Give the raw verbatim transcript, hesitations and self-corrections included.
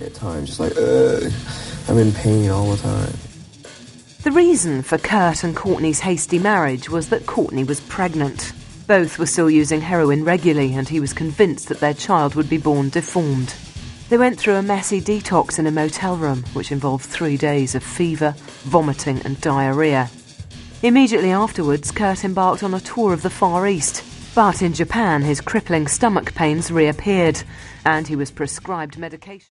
at times, just like, ugh, I'm in pain all the time. The reason for Kurt and Courtney's hasty marriage was that Courtney was pregnant. Both were still using heroin regularly, and he was convinced that their child would be born deformed. They went through a messy detox in a motel room, which involved three days of fever, vomiting and diarrhoea. Immediately afterwards, Kurt embarked on a tour of the Far East. But in Japan, his crippling stomach pains reappeared, and he was prescribed medication.